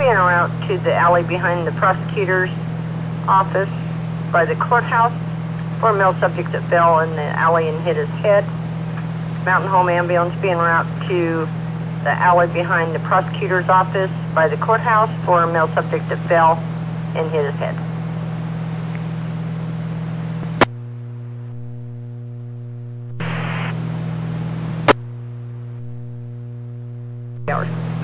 being route to the alley behind the prosecutor's office by the courthouse for a male subject that fell in the alley and hit his head. Mountain Home Ambulance being route to the alley behind the prosecutor's office by the courthouse for a male subject that fell and hit his head. Hours.